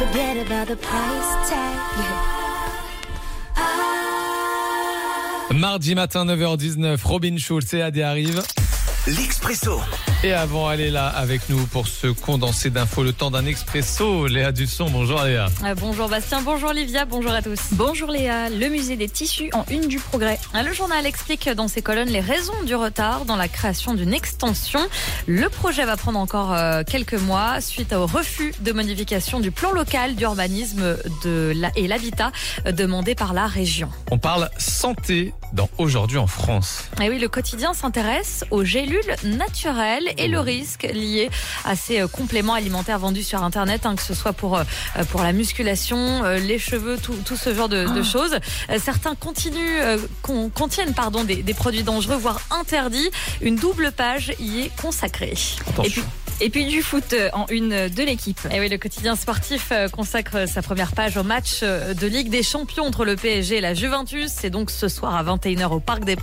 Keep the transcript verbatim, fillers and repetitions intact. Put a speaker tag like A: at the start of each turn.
A: Forget about the price tag.
B: Mardi matin, neuf heures dix-neuf, Robin Schulz et Adé arrivent.
C: L'Expresso.
B: Et avant, elle est là avec nous pour ce condensé d'infos, le temps d'un expresso. Léa Dusson, bonjour Léa.
D: Euh, bonjour Bastien, bonjour Livia, bonjour à tous.
E: Bonjour Léa, le musée des tissus en une du Progrès.
D: Le journal explique dans ses colonnes les raisons du retard dans la création d'une extension. Le projet va prendre encore euh, quelques mois suite au refus de modification du plan local d'urbanisme de la, et l'habitat euh, demandé par la région.
B: On parle santé dans Aujourd'hui en France.
D: Et oui, le quotidien s'intéresse aux gélules naturelles et le risque lié à ces compléments alimentaires vendus sur Internet, hein, que ce soit pour, pour la musculation, les cheveux, tout, tout ce genre de, de choses. Certains continuent, euh, contiennent pardon, des, des produits dangereux, voire interdits. Une double page y est consacrée.
B: Attention.
E: Et puis, et puis du foot en une de l'équipe.
D: Et oui, le quotidien sportif consacre sa première page au match de Ligue des Champions entre le P S G et la Juventus. C'est donc ce soir à vingt et une heures au Parc des Princes.